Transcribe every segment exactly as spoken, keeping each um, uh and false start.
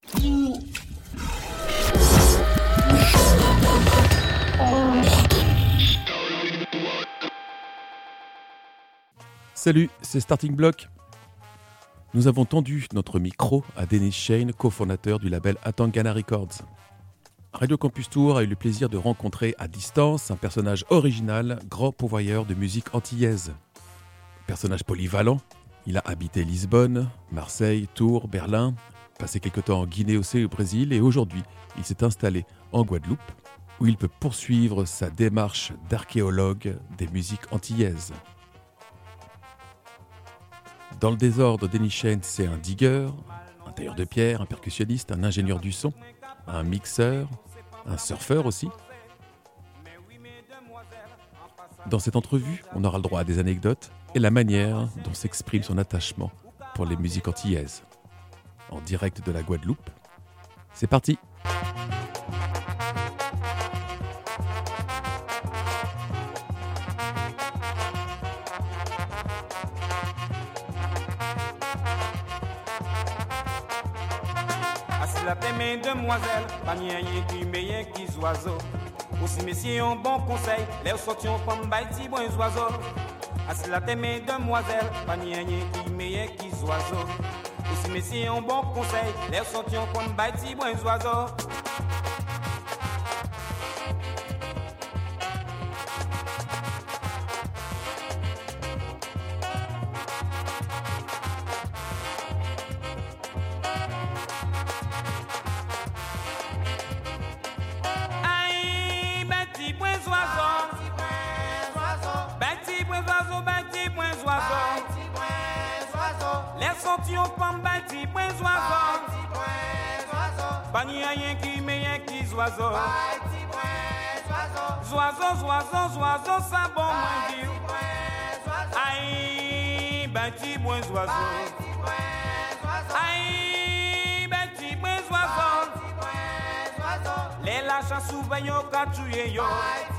Salut, c'est Starting Block. Nous avons tendu notre micro à Dennis Shane, cofondateur du label Atangana Records. Radio Campus Tour a eu le plaisir de rencontrer à distance un personnage original, grand pourvoyeur de musique antillaise. Personnage polyvalent, il a habité Lisbonne, Marseille, Tours, Berlin, passé quelque temps en Guinée et au Brésil et aujourd'hui, il s'est installé en Guadeloupe où il peut poursuivre sa démarche d'archéologue des musiques antillaises. Dans le désordre, Dennis Shane, c'est un digger, un tailleur de pierre, un percussionniste, un ingénieur du son, un mixeur, un surfeur aussi. Dans cette entrevue, on aura le droit à des anecdotes et la manière dont s'exprime son attachement pour les musiques antillaises. En direct de la Guadeloupe, c'est parti! La paix, mesdemoiselles, pas ni un qui meilleur qui oiseaux. Aussi, messieurs, un bon conseil, les sortions comme baïti, bons oiseaux. Assis la paix, mesdemoiselles, pas ni un qui meilleur qui oiseaux. Aussi, messieurs, un bon conseil, les sortions comme baïti, bons oiseaux. Oiseau, oiseau, oiseau, oiseau, ça bon moins dire. Aïe, bâti bon oiseau. Aïe, bâti bon oiseau. Les lâches surveillent au cas tuer yo.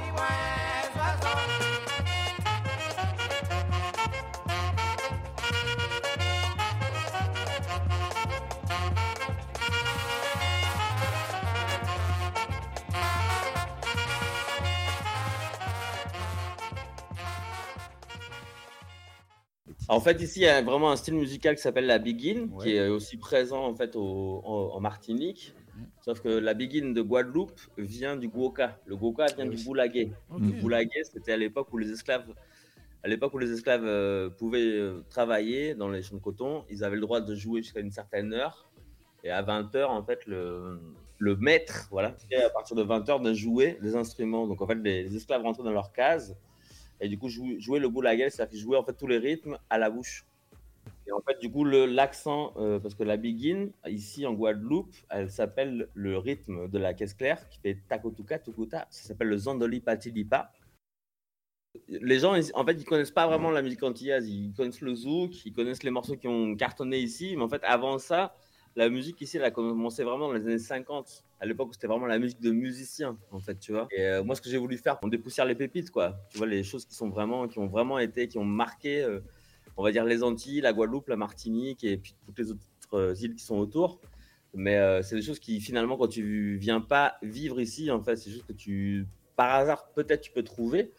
En fait, ici, il y a vraiment un style musical qui s'appelle la biguine, Ouais. qui est aussi présent en fait au, en, en Martinique. Sauf que la biguine de Guadeloupe vient du gwoka. Le gwoka vient Oui. du boulaguet. Ok. Le boulaguet, c'était à l'époque où les esclaves, à l'époque où les esclaves euh, pouvaient euh, travailler dans les champs de coton. Ils avaient le droit de jouer jusqu'à une certaine heure. Et à vingt heures, en fait, le, le maître, voilà, à partir de vingt heures, de jouer des instruments. Donc, en fait, les, les esclaves rentraient dans leur case. Et du coup, jou- jouer le boulaguet, c'est-à-dire qu'ils jouaient en fait tous les rythmes à la bouche. Et en fait, du coup, le, l'accent, euh, parce que la biguine, ici en Guadeloupe, elle s'appelle le rythme de la caisse claire, qui fait takotuka, tukuta. Ça s'appelle le zandoli patilipa. Les gens, ils- en fait, ils connaissent pas vraiment la musique antillaise. Ils connaissent le zouk, ils connaissent les morceaux qui ont cartonné ici. Mais en fait, avant ça, la musique ici, elle a commencé vraiment dans les années cinquante. À l'époque où c'était vraiment la musique de musiciens, en fait, tu vois. Et euh, moi, ce que j'ai voulu faire, on dépoussière les pépites, quoi. Tu vois, les choses qui sont vraiment, qui ont vraiment été, qui ont marqué, euh, on va dire, les Antilles, la Guadeloupe, la Martinique et puis toutes les autres euh, îles qui sont autour. Mais euh, c'est des choses qui, finalement, quand tu viens pas vivre ici, en fait, c'est juste que tu, par hasard, peut-être tu peux trouver.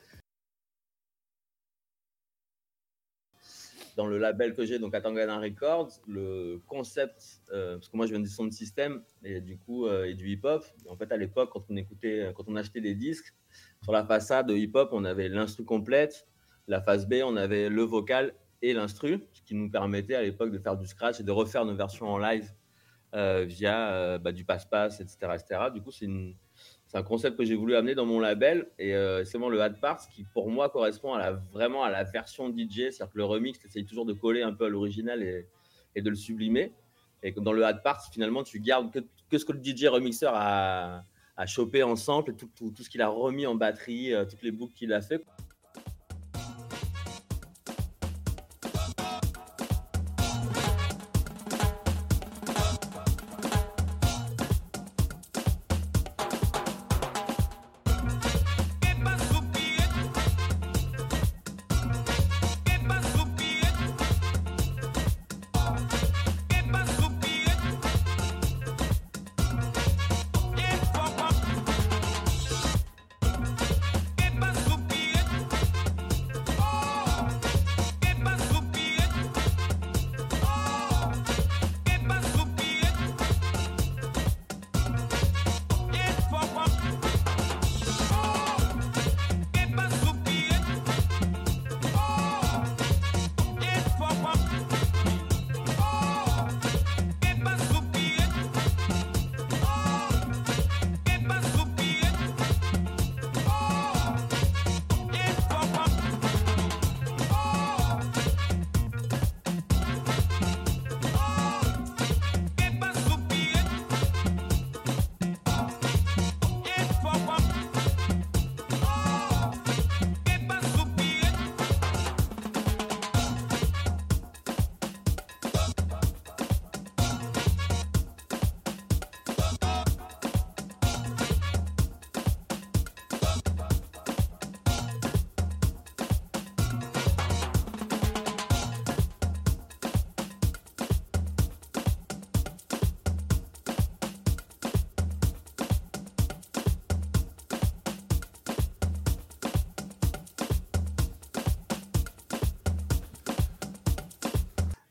Dans le label que j'ai, donc Atangana Records, le concept, euh, parce que moi je viens du sound system et du coup euh, et du hip-hop. En fait, à l'époque, quand on écoutait, quand on achetait des disques, sur la façade de hip-hop, on avait l'instru complète, la face B, on avait le vocal et l'instru, ce qui nous permettait à l'époque de faire du scratch et de refaire nos versions en live euh, via euh, bah, du passe-passe, et cetera, et cetera. Du coup, c'est une C'est un concept que j'ai voulu amener dans mon label et euh, c'est vraiment le Hard Parts qui, pour moi, correspond à la, vraiment à la version D J. C'est-à-dire que le remix, tu essayes toujours de coller un peu à l'original et, et de le sublimer. Et que dans le Hard Parts, finalement, tu gardes que, que ce que le D J remixeur a, a chopé en sample, et tout, tout, tout ce qu'il a remis en batterie, euh, toutes les boucles qu'il a fait.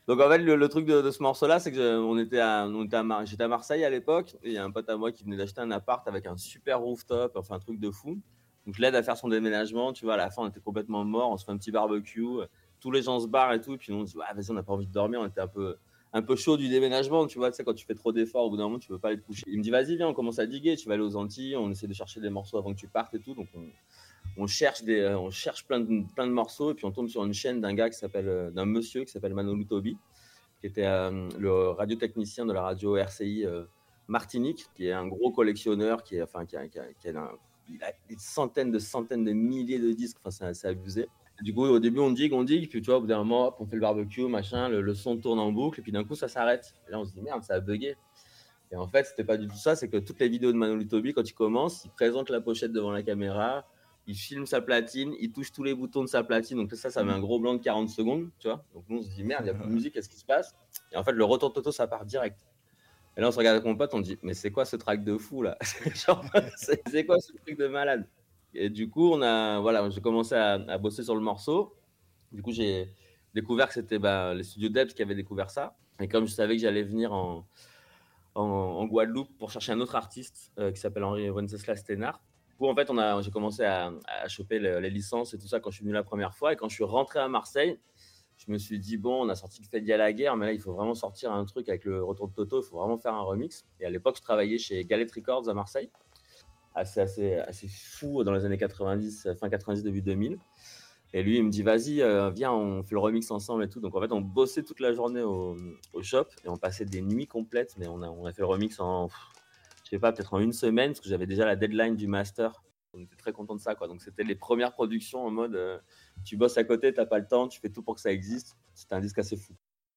Donc en fait, le, le truc de, de ce morceau-là, c'est que je- on était à, on était à Mar- j'étais à Marseille à l'époque, et il y a un pote à moi qui venait d'acheter un appart avec un super rooftop, enfin un truc de fou. Donc je l'aide à faire son déménagement, tu vois, à la fin on était complètement mort, on se fait un petit barbecue, tous les gens se barrent et tout, et puis on se dit, ah, vas-y, on n'a pas envie de dormir, on était un peu, un peu chaud du déménagement, tu vois, tu sais, quand tu fais trop d'efforts, au bout d'un moment, tu veux pas aller te coucher. Il me dit, vas-y, viens, on commence à diguer, tu vas aller aux Antilles, on essaie de chercher des morceaux avant que tu partes et tout, donc on, on cherche, des, euh, on cherche plein, de, plein de morceaux, et puis on tombe sur une chaîne d'un gars qui s'appelle, euh, d'un monsieur qui s'appelle Manolo Tobi, qui était euh, le radiotechnicien de la radio R C I euh, Martinique, qui est un gros collectionneur, qui, est, enfin, qui, a, qui, a, qui a un, il a des centaines de centaines de milliers de disques, enfin, c'est assez abusé. Du coup, au début, on digue, on digue, puis tu vois, au bout d'un moment, hop, on fait le barbecue, machin, le, le son tourne en boucle, et puis d'un coup, ça s'arrête. Et là, on se dit, merde, ça a bugué. Et en fait, c'était pas du tout ça, c'est que toutes les vidéos de Manolo Tobi, quand il commence, il présente la pochette devant la caméra, il filme sa platine, il touche tous les boutons de sa platine, donc ça, ça met un gros blanc de quarante secondes, tu vois. Donc nous, on se dit, merde, il n'y a plus de musique, qu'est-ce qui se passe? Et en fait, le retour de Toto, ça part direct. Et là, on se regarde avec mon pote, on dit, mais c'est quoi ce track de fou, là? Genre, c'est, c'est quoi ce truc de malade? Et du coup, on a, voilà, j'ai commencé à, à bosser sur le morceau. Du coup, j'ai découvert que c'était bah, les studios Debs qui avaient découvert ça. Et comme je savais que j'allais venir en, en, en Guadeloupe pour chercher un autre artiste euh, qui s'appelle Henri Wenceslas Thénard. Du coup, en fait, on a, j'ai commencé à, à choper les, les licences et tout ça quand je suis venu la première fois. Et quand je suis rentré à Marseille, je me suis dit, bon, on a sorti le Fait d'y à la guerre, mais là, il faut vraiment sortir un truc avec le retour de Toto, il faut vraiment faire un remix. Et à l'époque, je travaillais chez Galette Records à Marseille. Assez, assez, assez fou dans les années quatre-vingt-dix, fin quatre-vingt-dix, début deux mille. Et lui, il me dit, vas-y, euh, viens, on fait le remix ensemble et tout. Donc, en fait, on bossait toute la journée au, au shop et on passait des nuits complètes. Mais on a, on a fait le remix en, pff, je sais pas, peut-être en une semaine parce que j'avais déjà la deadline du master. On était très contents de ça, quoi. Donc, c'était les premières productions en mode, euh, tu bosses à côté, t'as pas le temps, tu fais tout pour que ça existe. C'était un disque assez fou.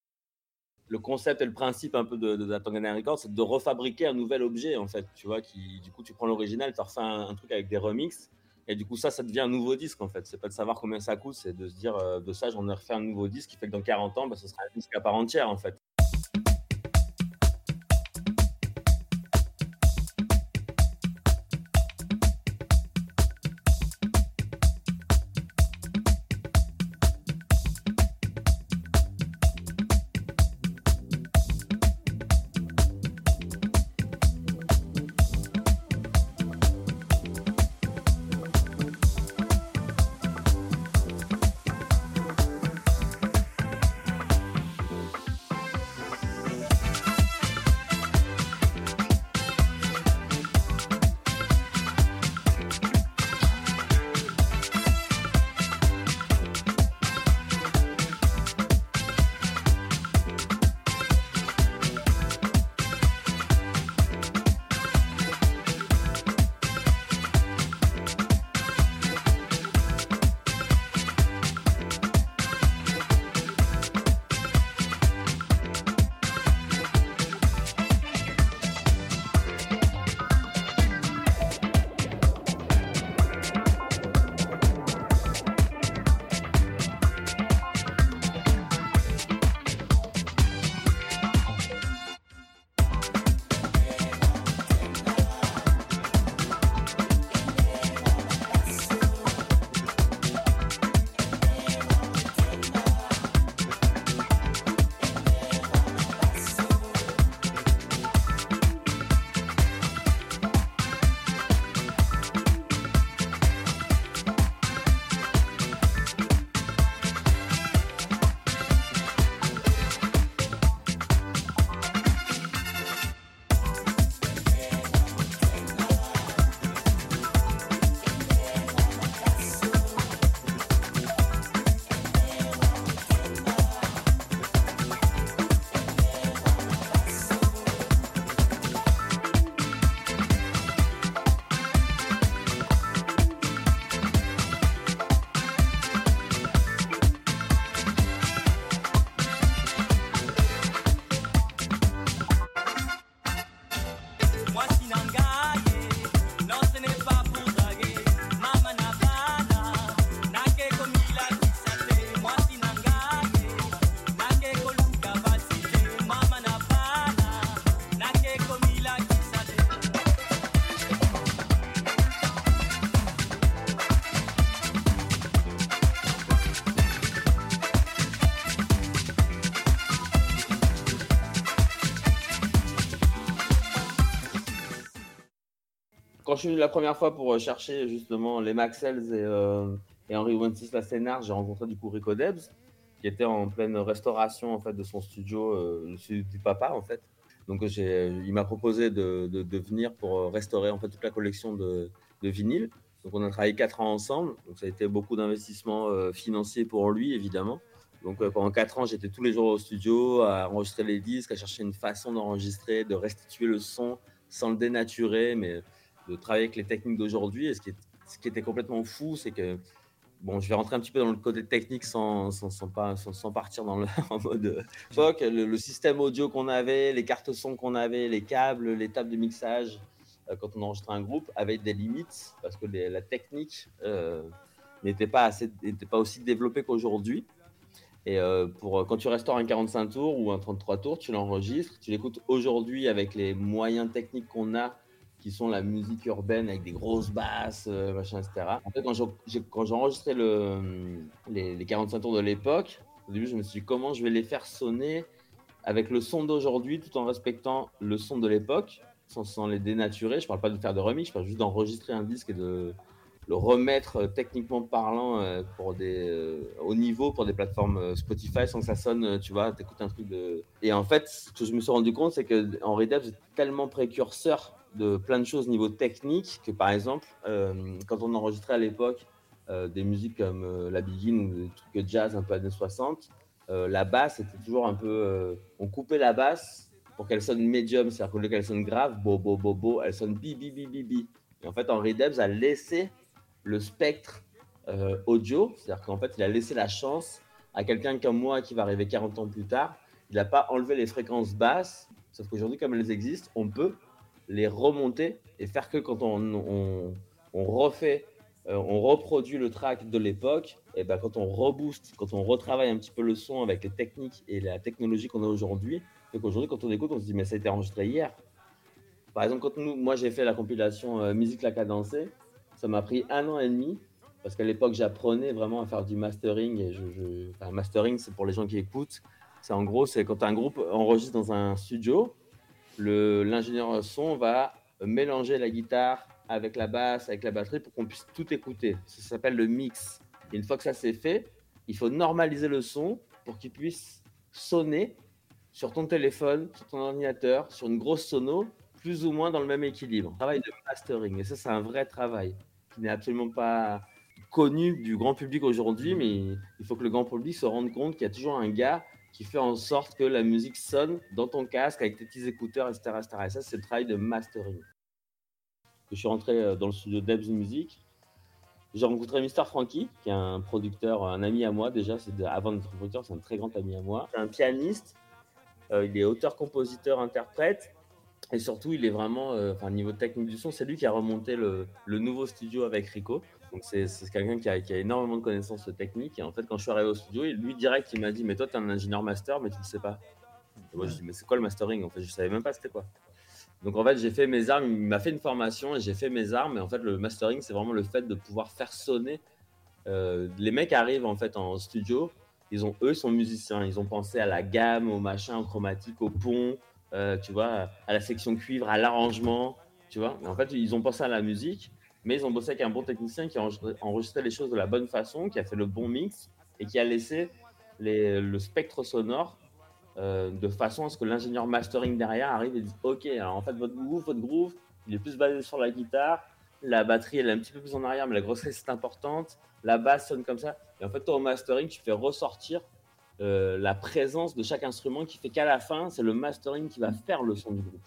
Le concept et le principe un peu de, de, de Atangana Records, c'est de refabriquer un nouvel objet, en fait. Tu vois, qui, du coup, tu prends l'original, tu refais un, un truc avec des remixes. Et du coup, ça, ça devient un nouveau disque, en fait. C'est pas de savoir combien ça coûte, c'est de se dire, euh, de ça, j'en ai refait un nouveau disque qui fait que dans quarante ans, bah, ce sera un disque à part entière, en fait. quand je suis venu la première fois pour chercher justement les Maxells et, euh, et Henry Wenceslas-Sénard, j'ai rencontré du coup Rico Debs, qui était en pleine restauration en fait de son studio, euh, le studio du papa en fait. Donc j'ai, il m'a proposé de, de, de venir pour restaurer en fait toute la collection de, de vinyles. Donc on a travaillé quatre ans ensemble. Donc ça a été beaucoup d'investissements euh, financiers pour lui évidemment. Donc euh, pendant quatre ans, j'étais tous les jours au studio à enregistrer les disques, à chercher une façon d'enregistrer, de restituer le son sans le dénaturer, mais de travailler avec les techniques d'aujourd'hui. Et ce qui, est, ce qui était complètement fou, c'est que, bon, je vais rentrer un petit peu dans le côté technique sans, sans, sans, pas, sans, sans partir dans le, en mode époque. Le, le système audio qu'on avait, les cartes son qu'on avait, les câbles, les tables de mixage, euh, quand on enregistrait un groupe, avaient des limites parce que les, la technique euh, n'était pas, assez, n'était pas aussi développée qu'aujourd'hui. Et euh, pour, quand tu restaures un quarante-cinq tours ou un trente-trois tours, tu l'enregistres, tu l'écoutes aujourd'hui avec les moyens techniques qu'on a, qui sont la musique urbaine avec des grosses basses, euh, machin, et cetera. En fait, quand, j'ai, quand j'enregistrais le, les, les quarante-cinq tours de l'époque, au début, je me suis dit comment je vais les faire sonner avec le son d'aujourd'hui, tout en respectant le son de l'époque, sans, sans les dénaturer. Je parle pas de faire de remix, je parle juste d'enregistrer un disque et de le remettre euh, techniquement parlant euh, pour des, euh, au niveau pour des plateformes euh, Spotify sans que ça sonne, euh, tu vois, t'écoutes un truc de... Et en fait, ce que je me suis rendu compte, c'est que Henry Debs est tellement précurseur de plein de choses au niveau technique que, par exemple, euh, quand on enregistrait à l'époque euh, des musiques comme euh, la Begin ou des trucs jazz un peu années soixante, euh, la basse était toujours un peu... Euh, on coupait la basse pour qu'elle sonne médium, c'est-à-dire qu'au lieu qu'elle sonne grave, bo, bo, bo, bo, elle sonne bi, bi, bi, bi, bi. Et en fait, Henry Debs a laissé le spectre euh, audio, c'est-à-dire qu'en fait, il a laissé la chance à quelqu'un comme moi qui va arriver quarante ans plus tard. Il n'a pas enlevé les fréquences basses, sauf qu'aujourd'hui, comme elles existent, on peut les remonter et faire que quand on, on, on refait, euh, on reproduit le track de l'époque, et ben quand on rebooste, quand on retravaille un petit peu le son avec les techniques et la technologie qu'on a aujourd'hui, donc aujourd'hui, quand on écoute, on se dit mais ça a été enregistré hier. Par exemple, quand nous, moi j'ai fait la compilation euh, Musique la cadencée, ça m'a pris un an et demi parce qu'à l'époque j'apprenais vraiment à faire du mastering et je, je... Enfin, mastering c'est pour les gens qui écoutent, c'est en gros c'est quand un groupe enregistre dans un studio, le, l'ingénieur son va mélanger la guitare avec la basse, avec la batterie pour qu'on puisse tout écouter. Ça s'appelle le mix. Et une fois que ça c'est fait, il faut normaliser le son pour qu'il puisse sonner sur ton téléphone, sur ton ordinateur, sur une grosse sono, plus ou moins dans le même équilibre. Travail de mastering, et ça c'est un vrai travail qui n'est absolument pas connu du grand public aujourd'hui, mais il faut que le grand public se rende compte qu'il y a toujours un gars qui fait en sorte que la musique sonne dans ton casque avec tes petits écouteurs, et cetera, et cetera. Et ça, c'est le travail de mastering. Je suis rentré dans le studio Debs Music. J'ai rencontré mister Frankie, qui est un producteur, un ami à moi déjà. C'est de, avant d'être producteur, c'est un très grand ami à moi. C'est un pianiste. Euh, il est auteur, compositeur, interprète. Et surtout, il est vraiment, euh, enfin, niveau technique du son, c'est lui qui a remonté le, le nouveau studio avec Rico. Donc, c'est, c'est quelqu'un qui a, qui a énormément de connaissances techniques. Et en fait, quand je suis arrivé au studio, lui, direct, il m'a dit « Mais toi, tu es un ingénieur master, mais tu ne le sais pas. » Et moi, je dis « Mais c'est quoi le mastering ?» En fait, je ne savais même pas c'était quoi. Donc, en fait, j'ai fait mes armes. Il m'a fait une formation et j'ai fait mes armes. Et en fait, le mastering, c'est vraiment le fait de pouvoir faire sonner. Euh, les mecs arrivent, en fait, en studio. Ils ont, eux, sont musiciens. Ils ont pensé à la gamme, au machin, au chromatique, au pont. Euh, tu vois, à la section cuivre, à l'arrangement, tu vois. En fait, ils ont pensé à la musique, mais ils ont bossé avec un bon technicien qui a enregistré les choses de la bonne façon, qui a fait le bon mix et qui a laissé les, le spectre sonore euh, de façon à ce que l'ingénieur mastering derrière arrive et dise « Ok, alors en fait, votre groove, votre groove, il est plus basé sur la guitare, la batterie, elle est un petit peu plus en arrière, mais la grosse caisse, c'est importante, la basse sonne comme ça. » Et en fait, toi, au mastering, tu fais ressortir Euh, la présence de chaque instrument qui fait qu'à la fin, c'est le mastering qui va faire le son du groupe.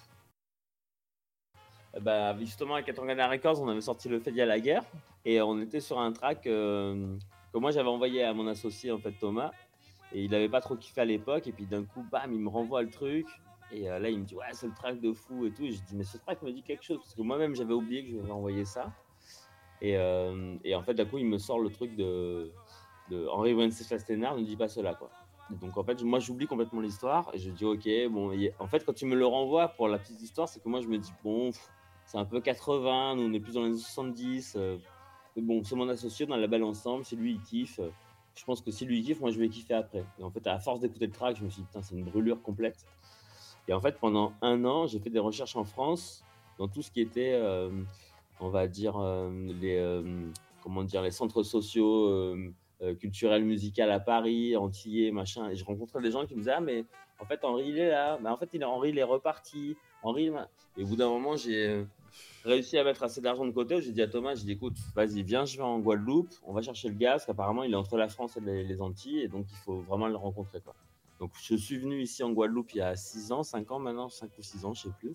Euh, bah, justement, avec Atangana Records, on avait sorti Le Fait à la guerre et on était sur un track euh, que moi j'avais envoyé à mon associé, en fait, Thomas, et il n'avait pas trop kiffé à l'époque. Et puis d'un coup, bam, il me renvoie le truc. Et euh, là, il me dit, ouais, c'est le track de fou et tout. Et je dis, mais ce track me dit quelque chose parce que moi-même, j'avais oublié que je lui avais envoyé ça. Et, euh, et en fait, d'un coup, il me sort le truc de, de Henry Wenceslas-Sénard, ne dis pas cela, quoi. Donc en fait, moi j'oublie complètement l'histoire et je dis ok, bon, en fait, quand tu me le renvoies pour la petite histoire, c'est que moi je me dis bon, c'est un peu quatre-vingts, nous on est plus dans les années soixante-dix. Euh, mais bon, c'est mon associé, dans la belle ensemble, c'est lui il kiffe. Je pense que si lui il kiffe, moi je vais kiffer après. Et en fait, à force d'écouter le track, je me suis dit putain, c'est une brûlure complète. Et en fait, pendant un an, j'ai fait des recherches en France dans tout ce qui était euh, on va dire, euh, les, euh, comment dire, les centres sociaux, euh, euh, culturels, musicaux à Paris, Antillais, machin. Et je rencontrais des gens qui me disaient, ah, mais en fait, Henri, il est là. Mais en fait, il est, Henri, il est reparti. Henri, et au bout d'un moment, j'ai réussi à mettre assez d'argent de côté. J'ai dit à Thomas, j'ai dit, écoute, vas-y, viens, je vais en Guadeloupe. On va chercher le gars, parce qu'apparemment, il est entre la France et les, les Antilles. Et donc, il faut vraiment le rencontrer, quoi. Donc, je suis venu ici en Guadeloupe il y a six ans, cinq ans maintenant, cinq ou six ans, je sais plus.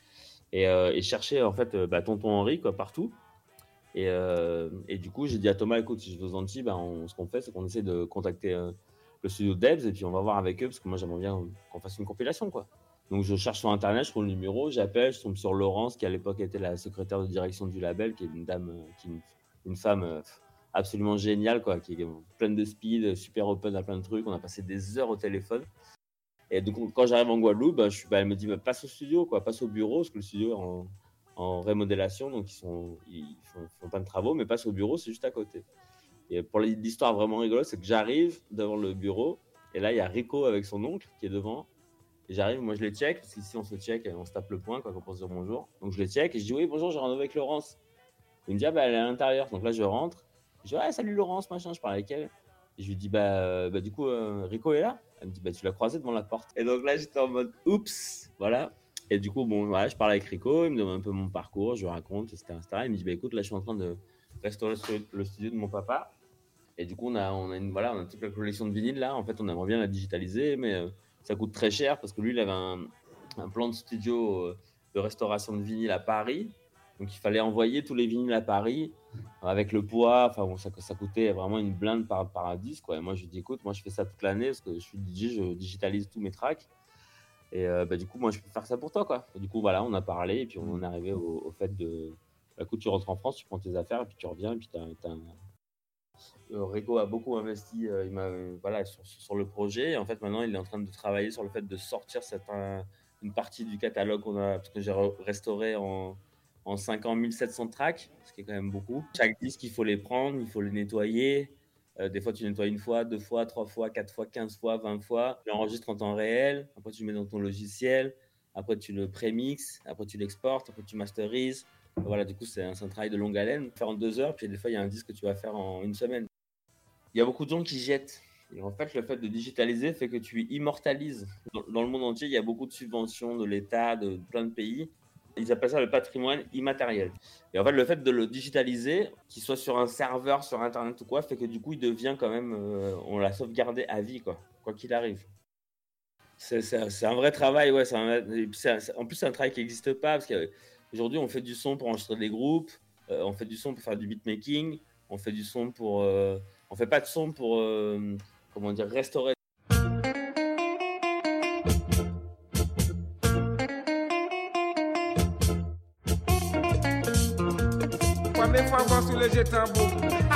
Et, euh, et chercher, en fait, bah, tonton Henri, quoi, partout. Et, euh, et du coup, j'ai dit à Thomas, écoute, si je vais aux Antilles, bah, on, ce qu'on fait, c'est qu'on essaie de contacter euh, le studio Debs et puis on va voir avec eux, parce que moi, j'aimerais bien qu'on fasse une compilation, quoi. Donc, je cherche sur Internet, je trouve le numéro, j'appelle, je tombe sur Laurence, qui à l'époque était la secrétaire de direction du label, qui est une dame, euh, qui est une, une femme euh, absolument géniale, quoi, qui est pleine de speed, super open à plein de trucs. On a passé des heures au téléphone. Et donc, quand j'arrive en Guadeloupe, bah, je suis, bah, elle me dit, bah, passe au studio, quoi, passe au bureau, parce que le studio est en, en rémodélation, donc ils sont, ils font, font pas de travaux, mais passe au bureau, c'est juste à côté. Et pour l'histoire vraiment rigolote, c'est que j'arrive devant le bureau, et là, il y a Rico avec son oncle qui est devant. Et j'arrive, moi je les check, parce qu'ici on se check, on se tape le poing quoi, quand on se dit bonjour. Donc je les check, et je dis, oui, bonjour, j'ai rendez-vous avec Laurence. Il me dit, ah bah elle est à l'intérieur. Donc là, je rentre. Je dis, ouais, salut Laurence, machin, je parle avec elle. Et je lui dis, bah, euh, bah du coup, euh, Rico est là. Elle me dit, bah, tu l'as croisé devant la porte. Et donc là, j'étais en mode, oups, voilà. Et du coup, bon, voilà, je parle avec Rico, il me demande un peu mon parcours, je lui raconte, et cetera, et cetera. Il me dit, bah, écoute, là, je suis en train de restaurer le studio de mon papa. Et du coup, on a, on a, une, voilà, on a toute la collection de vinyles là. En fait, on aimerait bien la digitaliser, mais euh, ça coûte très cher parce que lui, il avait un, un plan de studio euh, de restauration de vinyles à Paris. Donc, il fallait envoyer tous les vinyles à Paris avec le poids. Enfin, bon, ça, ça coûtait vraiment une blinde par, par disque, quoi. Et moi, je lui dis, écoute, moi, je fais ça toute l'année parce que je suis D J, je digitalise tous mes tracks. Et euh, bah, du coup, moi, je peux faire ça pour toi, quoi. Et du coup, voilà, on a parlé et puis on est arrivé au, au fait de, bah, écoute, tu rentres en France, tu prends tes affaires et puis tu reviens et puis t'as, t'as un... euh, Rico a beaucoup investi, euh, il m'a, euh, voilà, sur, sur le projet. Et en fait, maintenant, il est en train de travailler sur le fait de sortir cette, un, une partie du catalogue qu'on a, parce que j'ai re- restauré en, en cinq ans mille sept cents tracks, ce qui est quand même beaucoup. Chaque disque, il faut les prendre, il faut les nettoyer. Euh, des fois, tu nettoies une fois, deux fois, trois fois, quatre fois, quinze fois, vingt fois. Tu l'enregistres en temps réel. Après, tu le mets dans ton logiciel. Après, tu le prémixes. Après, tu l'exportes. Après, tu masterises. Voilà, du coup, c'est un, c'est un travail de longue haleine. Faire en deux heures, puis des fois, il y a un disque que tu vas faire en une semaine. Il y a beaucoup de gens qui jettent. Et en fait, le fait de digitaliser fait que tu immortalises. Dans, dans le monde entier, il y a beaucoup de subventions de l'État, de, de plein de pays. Ils appellent ça le patrimoine immatériel. Et en fait, le fait de le digitaliser, qu'il soit sur un serveur, sur Internet ou quoi, fait que du coup, il devient quand même... Euh, on l'a sauvegardé à vie, quoi, quoi qu'il arrive. C'est, c'est, c'est un vrai travail, ouais. C'est un, c'est un, en plus, c'est un travail qui n'existe pas, parce qu'aujourd'hui, on fait du son pour enregistrer des groupes, euh, on fait du son pour faire du beatmaking, on fait du son pour... Euh, on fait pas de son pour, euh, comment dire, restaurer. Première fois voir sur le jet tambour.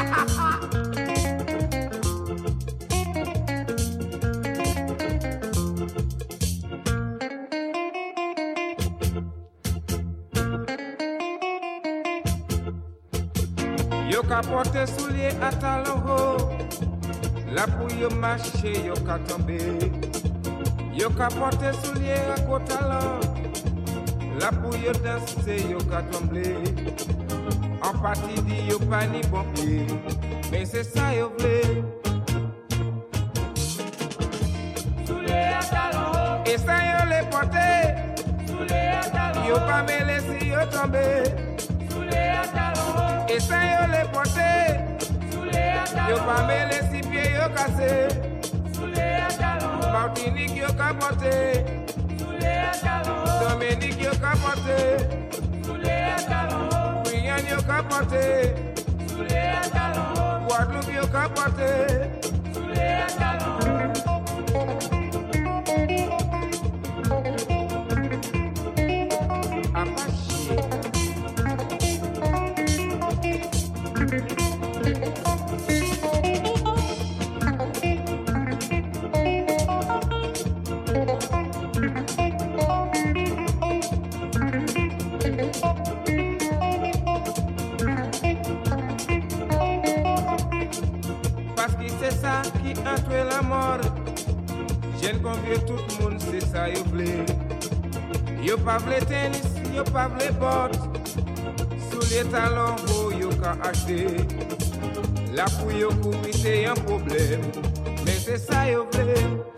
Yo ka porte soulier à talon haut. La pou yo marcher, yo ka tomber. Yo ka porte soulier à côté talon. La pou yo danser, yo ka tomber. En partie dit yo pas ni bon pied, mais c'est ça yo vle. Soulier à talon. Et ça yo les porter. Soulier à talon. Yo pas mêler si yo tomber. Soulier à talon. Et ça yo les porter. Soulier à talon. Yo pas mêler si pieds yo cassé. Soulier à talon. Martinique yo ka porter. Soulier à talon. Dominique yo ka porter. Soulier à talon. Guyane yo ka porter. Soulier à talon. Guadeloupe yo ka porter. Soulier à talon. Entre la mort, j'aime convier tout le monde, c'est ça yo vle. Yo pas vle tennis, yo pas vle botte. Sous les talons beaux yo ka acheter. La pou yo couvrir c'est un problème, mais c'est ça yo vle.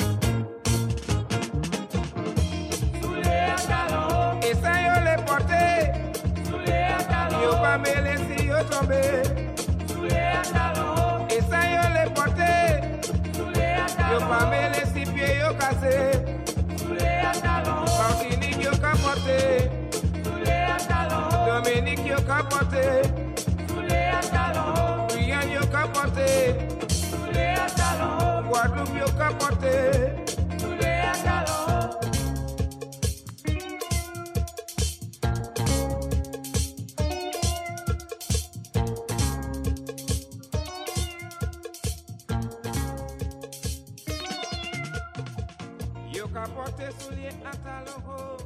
Sous les talons, et ça yo les porter. Sous les talons, yo pas mêler si yo tomber. Sous les talons, et ça yo les porter. Sous les talons, yo pas mêler si pieds yo cassé. Sous les talons, Martinique yo ka porter. Sous les talons, Dominique yo ka porter. Sous les talons, Guyane yo ka porter. Sous les talons, Guadeloupe yo ka porter. Sous les talons. Yo ka porter sous les talons.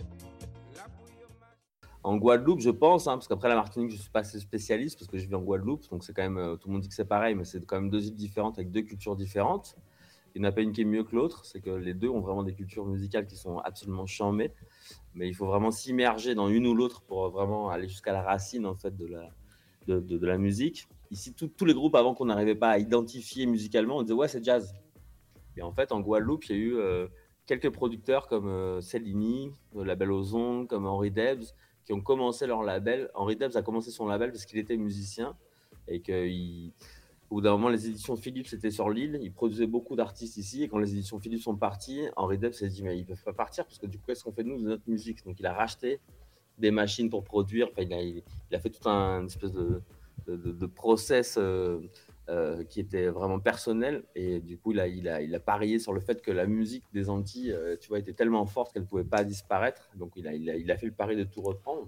En Guadeloupe, je pense, hein, parce qu'après la Martinique, je ne suis pas assez spécialiste, parce que je vis en Guadeloupe, donc c'est quand même, euh, tout le monde dit que c'est pareil, mais c'est quand même deux îles différentes, avec deux cultures différentes. Il n'y en a pas une qui est mieux que l'autre, c'est que les deux ont vraiment des cultures musicales qui sont absolument charmées, mais il faut vraiment s'immerger dans une ou l'autre pour vraiment aller jusqu'à la racine, en fait, de la, de, de, de la musique. Ici, tout, tous les groupes, avant qu'on n'arrivait pas à identifier musicalement, on disait « ouais, c'est jazz ». Et en fait, en Guadeloupe, il y a eu euh, quelques producteurs comme euh, Cellini, le label Ozon, comme Henry Debs, qui ont commencé leur label. Henry Debs a commencé son label parce qu'il était musicien et qu'au bout d'un moment, les éditions Philips étaient sur l'île. Il produisait beaucoup d'artistes ici et quand les éditions Philips sont parties, Henry Debs s'est dit mais ils ne peuvent pas partir parce que du coup, qu'est-ce qu'on fait de nous de notre musique? Donc il a racheté des machines pour produire. Enfin, il, a, il, il a fait tout un une espèce de, de, de, de process euh, euh, qui était vraiment personnel et du coup, il a, il, a, il a parié sur le fait que la musique des Antilles euh, tu vois, était tellement forte qu'elle ne pouvait pas disparaître. Donc il a, il, a, il a fait le pari de tout reprendre.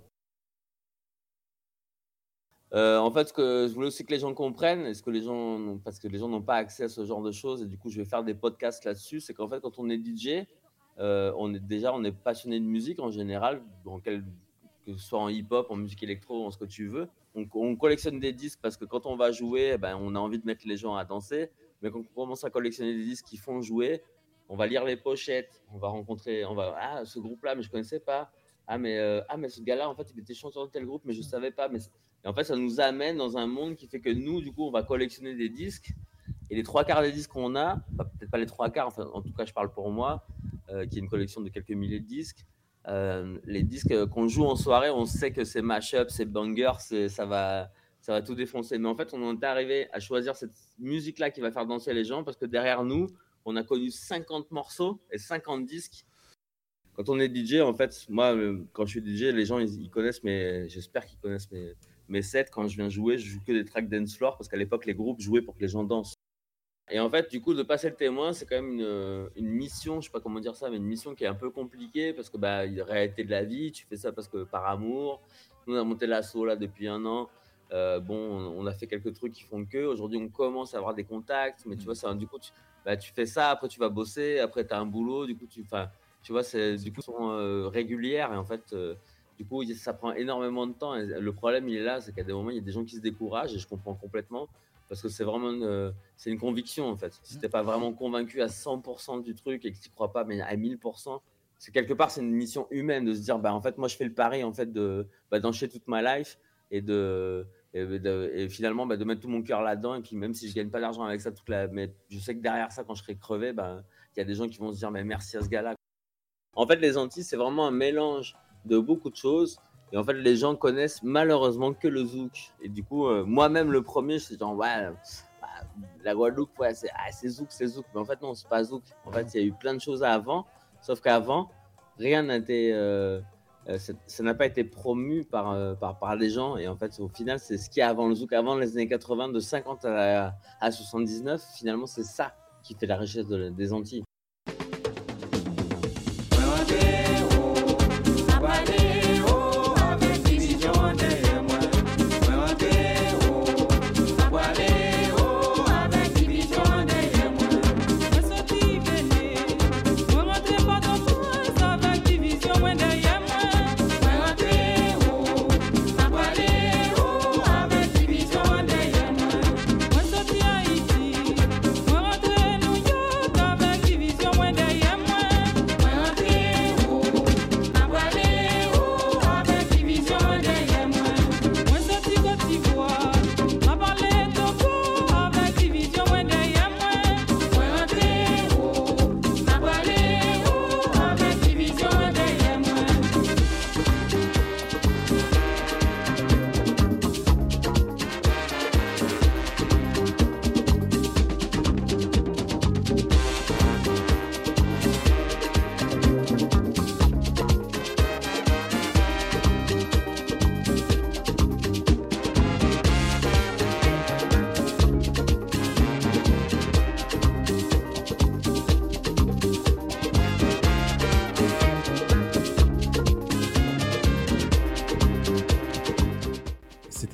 Euh, en fait, ce que je voulais aussi que les gens comprennent, et ce que les gens, parce que les gens n'ont pas accès à ce genre de choses, et du coup, je vais faire des podcasts là-dessus, c'est qu'en fait, quand on est D J, euh, on est déjà, on est passionné de musique en général, dans quel, que ce soit en hip-hop, en musique électro, en ce que tu veux. On, on collectionne des disques parce que quand on va jouer, ben, on a envie de mettre les gens à danser, mais quand on commence à collectionner des disques qui font jouer, on va lire les pochettes, on va rencontrer, on va, ah, ce groupe-là, mais je connaissais pas. Ah mais, euh, ah, mais ce gars-là, en fait, il était chanteur de tel groupe, mais je ne savais pas. Mais... Et en fait, ça nous amène dans un monde qui fait que nous, du coup, on va collectionner des disques. Et les trois quarts des disques qu'on a, enfin, peut-être pas les trois quarts, enfin, en tout cas, je parle pour moi, euh, qui est une collection de quelques milliers de disques. Euh, les disques qu'on joue en soirée, on sait que c'est mash-up, c'est banger, c'est, ça, va, ça va tout défoncer. Mais en fait, on en est arrivé à choisir cette musique-là qui va faire danser les gens parce que derrière nous, on a connu cinquante morceaux et cinquante disques. Quand on est D J, en fait, moi, quand je suis D J, les gens, ils, ils connaissent mes... J'espère qu'ils connaissent mes, mes sets. Quand je viens jouer, je joue que des tracks dance floor parce qu'à l'époque, les groupes jouaient pour que les gens dansent. Et en fait, du coup, de passer le témoin, c'est quand même une, une mission, je sais pas comment dire ça, mais une mission qui est un peu compliquée parce que, bah, il y a réalité de la vie, tu fais ça parce que par amour. Nous, on a monté l'assaut là depuis un an. Euh, bon, on, on a fait quelques trucs qui font que. Aujourd'hui, on commence à avoir des contacts, mais tu vois, ça, du coup, tu, bah, tu fais ça, après tu vas bosser, après tu as un boulot, du coup, tu... Tu vois, c'est du coup sont euh, régulières et en fait, euh, du coup, ça prend énormément de temps. Et le problème, il est là, c'est qu'à des moments, il y a des gens qui se découragent et je comprends complètement parce que c'est vraiment une, euh, c'est une conviction en fait. Si t'es pas vraiment convaincu à cent pour cent du truc et que tu crois pas, mais à mille pour cent, c'est quelque part, c'est une mission humaine de se dire, bah en fait, moi, je fais le pari en fait de bah, d'enchaîner toute ma life et de et, de, et finalement bah, de mettre tout mon cœur là-dedans. Et puis même si je gagne pas d'argent avec ça toute la, mais je sais que derrière ça, quand je serai crevé, bah il y a des gens qui vont se dire, mais merci à ce gars-là. En fait, les Antilles, c'est vraiment un mélange de beaucoup de choses. Et en fait, les gens connaissent malheureusement que le zouk. Et du coup, euh, moi-même, le premier, je suis genre, ouais, bah, la Guadeloupe, ouais, c'est, ah, c'est zouk, c'est zouk. Mais en fait, non, c'est pas zouk. En fait, il y a eu plein de choses avant. Sauf qu'avant, rien n'a été, euh, euh, ça n'a pas été promu par, euh, par, par les gens. Et en fait, au final, c'est ce qu'il y a avant le zouk. Avant les années quatre-vingts, de cinquante à, à soixante-dix-neuf, finalement, c'est ça qui fait la richesse de, des Antilles. Division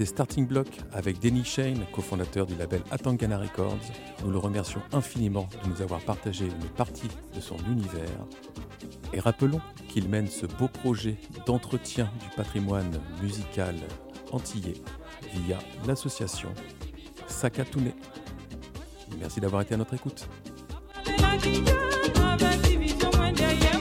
C'était Starting Block avec Denny Shane, cofondateur du label Atangana Records. Nous le remercions infiniment de nous avoir partagé une partie de son univers. Et rappelons qu'il mène ce beau projet d'entretien du patrimoine musical antillais via l'association Sakatouné. Merci d'avoir été à notre écoute.